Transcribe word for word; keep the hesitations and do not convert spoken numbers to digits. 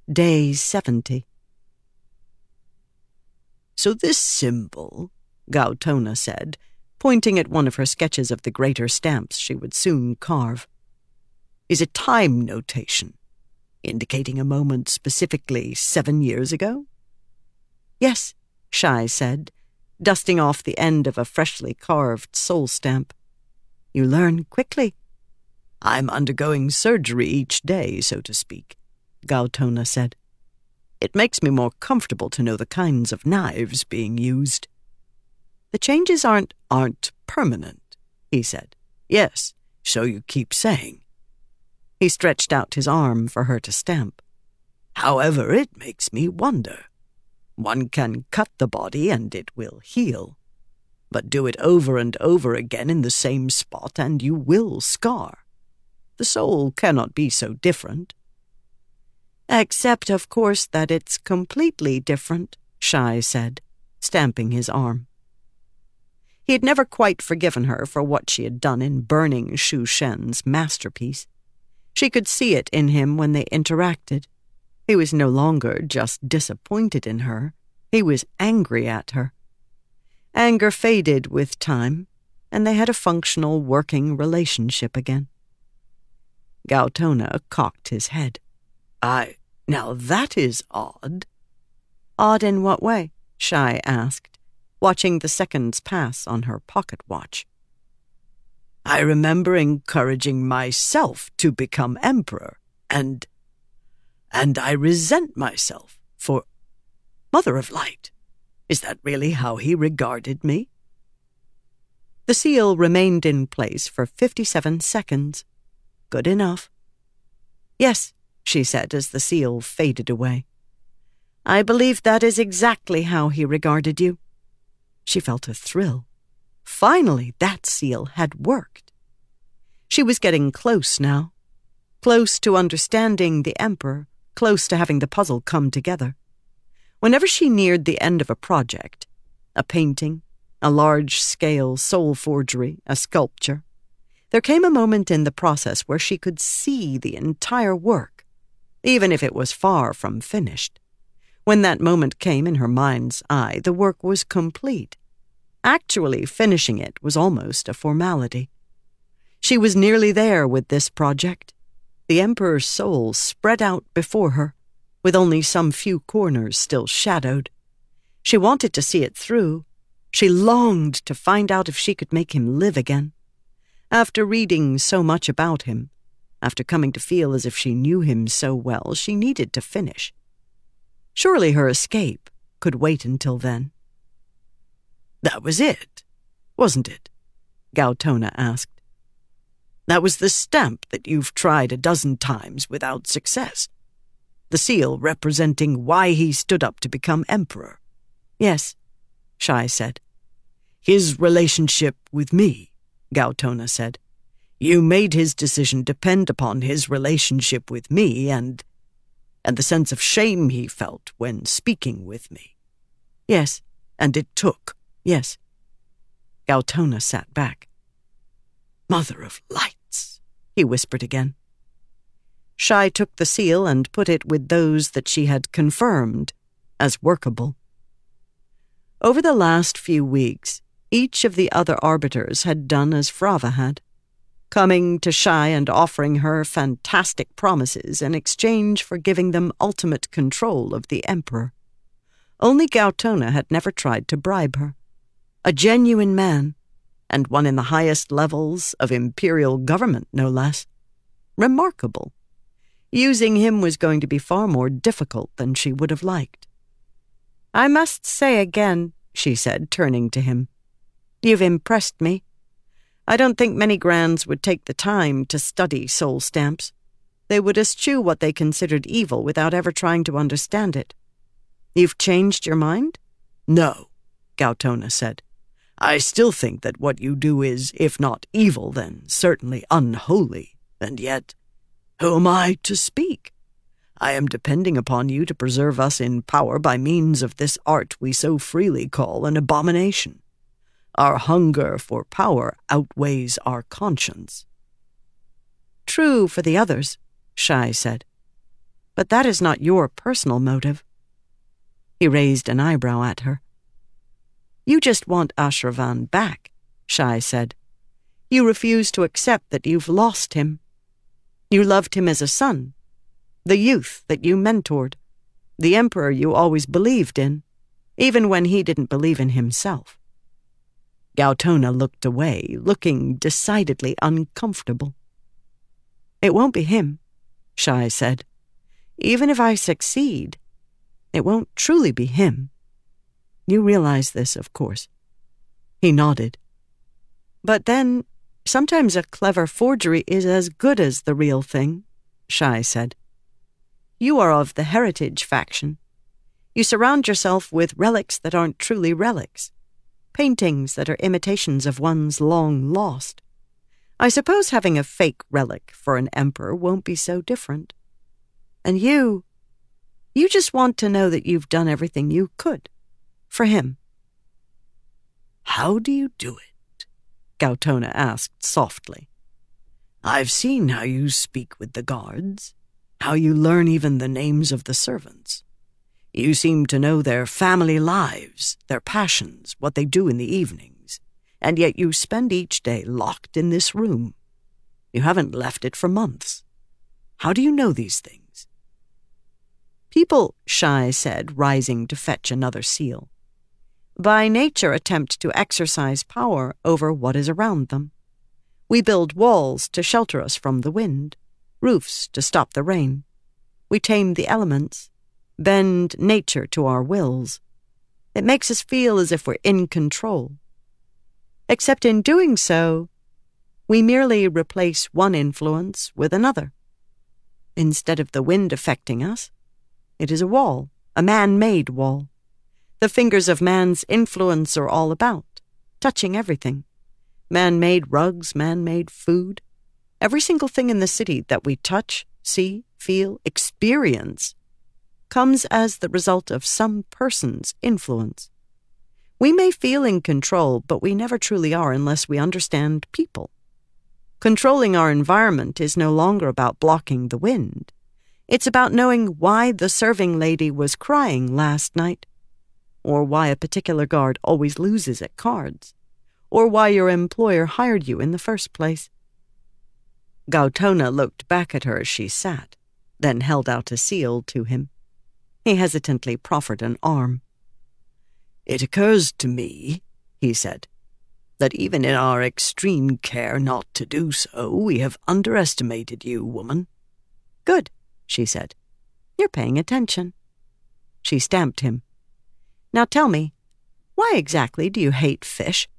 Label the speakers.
Speaker 1: Day seventy. So this symbol, Gautona said, pointing at one of her sketches of the greater stamps she would soon carve, is a time notation, indicating a moment specifically seven years ago? Yes, Shai said, dusting off the end of a freshly carved soul stamp. You learn quickly. I'm undergoing surgery each day, so to speak, Gautona said. It makes me more comfortable to know the kinds of knives being used. The changes aren't aren't permanent, he said. Yes, so you keep saying. He stretched out his arm for her to stamp. However, it makes me wonder. One can cut the body and it will heal. But do it over and over again in the same spot and you will scar. The soul cannot be so different. Except, of course, that it's completely different, Shai said, stamping his arm. He had never quite forgiven her for what she had done in burning Shu Shen's masterpiece. She could see it in him when they interacted. He was no longer just disappointed in her. He was angry at her. Anger faded with time, and they had a functional, working relationship again. Gautona cocked his head. I... Now that is odd. Odd in what way? Shai asked, watching the seconds pass on her pocket watch. I remember encouraging myself to become emperor, and... and I resent myself for... Mother of Light. Is that really how he regarded me? The seal remained in place for fifty-seven seconds. Good enough. Yes, she said as the seal faded away. I believe that is exactly how he regarded you. She felt a thrill. Finally, that seal had worked. She was getting close now. Close to understanding the Emperor, close to having the puzzle come together. Whenever she neared the end of a project, a painting, a large-scale soul forgery, a sculpture, there came a moment in the process where she could see the entire work, even if it was far from finished. When that moment came in her mind's eye, the work was complete. Actually finishing it was almost a formality. She was nearly there with this project. The Emperor's soul spread out before her, with only some few corners still shadowed. She wanted to see it through. She longed to find out if she could make him live again. After reading so much about him, after coming to feel as if she knew him so well, she needed to finish. Surely her escape could wait until then. That was it, wasn't it? Gautona asked. That was the stamp that you've tried a dozen times without success. The seal representing why he stood up to become emperor. Yes, Shai said. His relationship with me, Gautona said. You made his decision depend upon his relationship with me and... and the sense of shame he felt when speaking with me. Yes, and it took, yes. Gautona sat back. Mother of Lights, he whispered again. Shai took the seal and put it with those that she had confirmed as workable. Over the last few weeks, each of the other arbiters had done as Frava had, coming to Shai and offering her fantastic promises in exchange for giving them ultimate control of the Emperor. Only Gautona had never tried to bribe her. A genuine man, and one in the highest levels of imperial government, no less. Remarkable. Using him was going to be far more difficult than she would have liked. I must say again, she said, turning to him, you've impressed me. I don't think many Grands would take the time to study soul stamps. They would eschew what they considered evil without ever trying to understand it. You've changed your mind? No, Gautona said. I still think that what you do is, if not evil, then certainly unholy. And yet, who am I to speak? I am depending upon you to preserve us in power by means of this art we so freely call an abomination. Our hunger for power outweighs our conscience. True for the others, Shai said. But that is not your personal motive. He raised an eyebrow at her. You just want Ashravan back, Shai said. You refuse to accept that you've lost him. You loved him as a son, the youth that you mentored, the emperor you always believed in, even when he didn't believe in himself. Gautona looked away, looking decidedly uncomfortable. It won't be him, Shai said. Even if I succeed, it won't truly be him. You realize this, of course. He nodded. But then, sometimes a clever forgery is as good as the real thing, Shai said. You are of the heritage faction. You surround yourself with relics that aren't truly relics, paintings that are imitations of ones long lost. I suppose having a fake relic for an emperor won't be so different. And you, you just want to know that you've done everything you could for him.
Speaker 2: How do you do it? Gautona asked softly. I've seen how you speak with the guards, how you learn even the names of the servants. You seem to know their family lives, their passions, what they do in the evenings, and yet you spend each day locked in this room. You haven't left it for months. How do you know these things?
Speaker 1: People, Shai said, rising to fetch another seal, by nature attempt to exercise power over what is around them. We build walls to shelter us from the wind, roofs to stop the rain. We tame the elements, bend nature to our wills. It makes us feel as if we're in control. Except in doing so, we merely replace one influence with another. Instead of the wind affecting us, it is a wall, a man-made wall. The fingers of man's influence are all about, touching everything. Man-made rugs, man-made food. Every single thing in the city that we touch, see, feel, experience comes as the result of some person's influence. We may feel in control, but we never truly are unless we understand people. Controlling our environment is no longer about blocking the wind. It's about knowing why the serving lady was crying last night, or why a particular guard always loses at cards, or why your employer hired you in the first place. Gautona looked back at her as she sat, then held out a seal to him. He hesitantly proffered an arm.
Speaker 2: It occurs to me, he said, that even in our extreme care not to do so, we have underestimated you, woman.
Speaker 1: Good, she said. You're paying attention. She stamped him. Now tell me, why exactly do you hate fish?